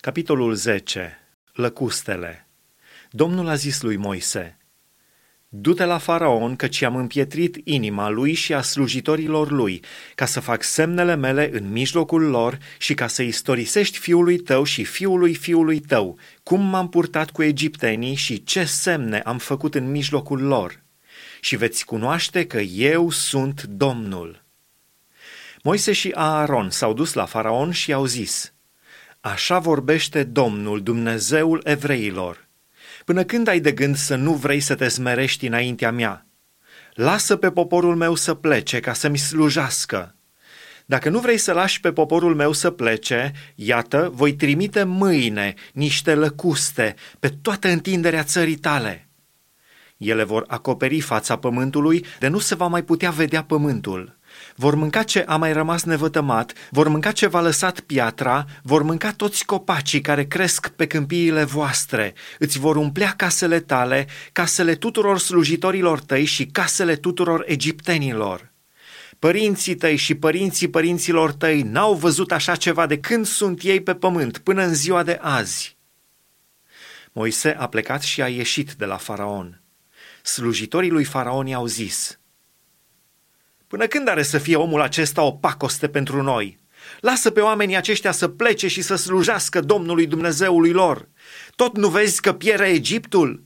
Capitolul 10. Lăcustele. Domnul a zis lui Moise: Du-te la Faraon, căci am împietrit inima lui și a slujitorilor lui, ca să fac semnele mele în mijlocul lor și ca să istorisești fiului tău și fiului tău, cum m-am purtat cu egiptenii și ce semne am făcut în mijlocul lor. Și veți cunoaște că eu sunt Domnul. Moise și Aaron s-au dus la Faraon și i-au zis: Așa vorbește Domnul, Dumnezeul evreilor. Până când ai de gând să nu vrei să te smerești înaintea mea? Lasă pe poporul meu să plece ca să-mi slujească. Dacă nu vrei să lași pe poporul meu să plece, iată, voi trimite mâine niște lăcuste pe toată întinderea țării tale. Ele vor acoperi fața pământului, de nu se va mai putea vedea pământul. Vor mânca ce a mai rămas nevătămat, vor mânca ce v-a lăsat piatra, vor mânca toți copacii care cresc pe câmpiile voastre, îți vor umplea casele tale, casele tuturor slujitorilor tăi și casele tuturor egiptenilor. Părinții tăi și părinții părinților tăi n-au văzut așa ceva de când sunt ei pe pământ până în ziua de azi. Moise a plecat și a ieșit de la Faraon. Slujitorii lui Faraon i-au zis: Până când are să fie omul acesta o pacoste pentru noi? Lasă pe oamenii aceștia să plece și să slujească Domnului Dumnezeului lor. Tot nu vezi că piere Egiptul?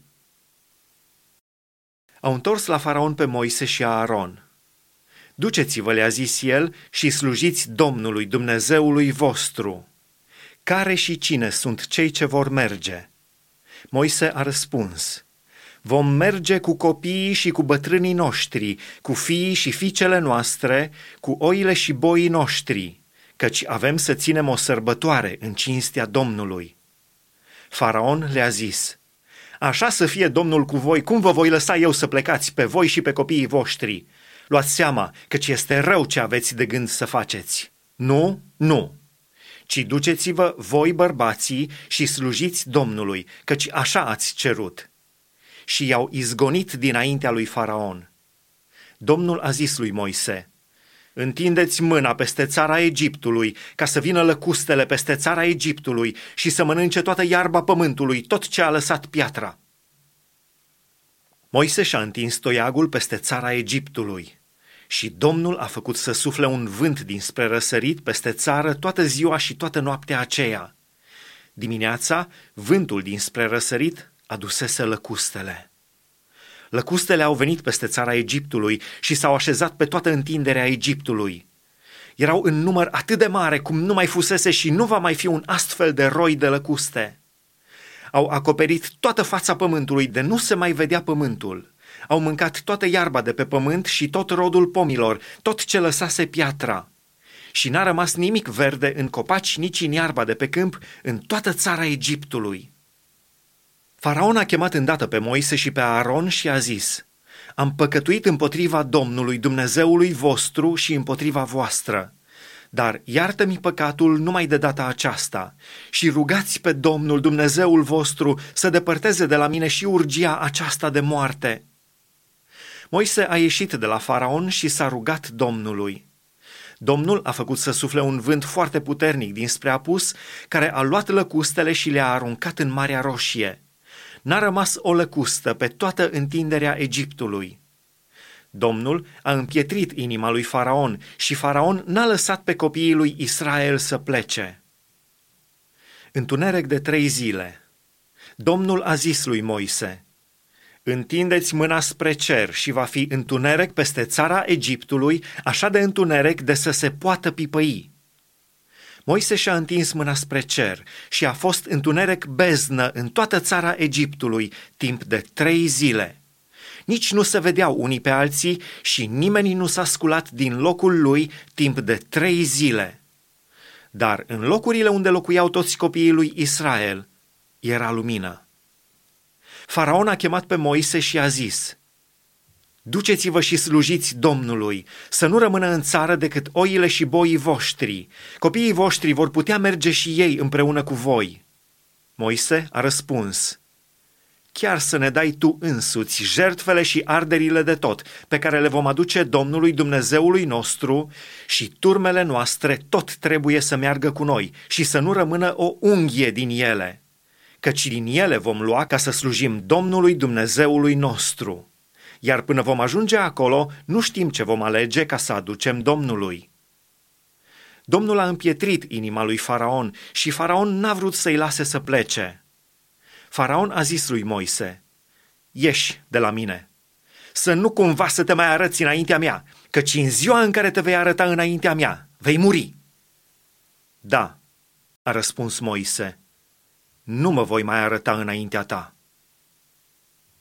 Au întors la Faraon pe Moise și Aaron. Duceți-vă, le-a zis el, și slujiți Domnului Dumnezeului vostru. Care și cine sunt cei ce vor merge? Moise a răspuns: Vom merge cu copiii și cu bătrânii noștri, cu fiii și fiicele noastre, cu oile și boii noștri, căci avem să ținem o sărbătoare în cinstea Domnului. Faraon le-a zis: Așa să fie Domnul cu voi, cum vă voi lăsa eu să plecați pe voi și pe copiii voștri? Luați seama, căci este rău ce aveți de gând să faceți. Nu, nu, ci duceți-vă voi bărbații și slujiți Domnului, căci așa ați cerut. Și i-au izgonit dinaintea lui Faraon. Domnul a zis lui Moise: Întindeți mâna peste țara Egiptului, ca să vină lăcustele peste țara Egiptului și să mănânce toată iarba pământului, tot ce a lăsat piatra. Moise și-a întins toiagul peste țara Egiptului și Domnul a făcut să sufle un vânt dinspre răsărit peste țară toată ziua și toată noaptea aceea. Dimineața, vântul dinspre răsărit adusese lăcustele. Lăcustele au venit peste țara Egiptului și s-au așezat pe toată întinderea Egiptului. Erau în număr atât de mare cum nu mai fusese și nu va mai fi un astfel de roi de lăcuste. Au acoperit toată fața pământului, de nu se mai vedea pământul. Au mâncat toată iarba de pe pământ și tot rodul pomilor, tot ce lăsase piatra. Și n-a rămas nimic verde în copaci, nici în iarba de pe câmp, în toată țara Egiptului. Faraon a chemat îndată pe Moise și pe Aaron și a zis: Am păcătuit împotriva Domnului Dumnezeului vostru și împotriva voastră. Dar iartă-mi păcatul numai de data aceasta și rugați pe Domnul Dumnezeul vostru să depărteze de la mine și urgia aceasta de moarte. Moise a ieșit de la Faraon și s-a rugat Domnului. Domnul a făcut să sufle un vânt foarte puternic dinspre apus, care a luat lăcustele și le-a aruncat în Marea Roșie. N-a rămas o lăcustă pe toată întinderea Egiptului. Domnul a împietrit inima lui Faraon și Faraon n-a lăsat pe copiii lui Israel să plece. Întuneric de 3 zile. Domnul a zis lui Moise: Întindeți mâna spre cer și va fi întuneric peste țara Egiptului, așa de întuneric de să se poată pipăi. Moise și-a întins mâna spre cer și a fost întuneric beznă în toată țara Egiptului timp de 3 zile. Nici nu se vedeau unii pe alții și nimeni nu s-a sculat din locul lui timp de 3 zile. Dar în locurile unde locuiau toți copiii lui Israel era lumină. Faraon a chemat pe Moise și a zis: Duceți-vă și slujiți Domnului, să nu rămână în țară decât oile și boii voștri. Copiii voștri vor putea merge și ei împreună cu voi. Moise a răspuns: chiar să ne dai tu însuți jertfele și arderile de tot, pe care le vom aduce Domnului Dumnezeului nostru, și turmele noastre tot trebuie să meargă cu noi și să nu rămână o unghie din ele, căci din ele vom lua ca să slujim Domnului Dumnezeului nostru. Iar până vom ajunge acolo, nu știm ce vom alege ca să aducem Domnului. Domnul a împietrit inima lui Faraon și Faraon n-a vrut să-i lase să plece. Faraon a zis lui Moise: ieși de la mine, să nu cumva să te mai arăți înaintea mea, căci în ziua în care te vei arăta înaintea mea, vei muri. Da, a răspuns Moise, nu mă voi mai arăta înaintea ta.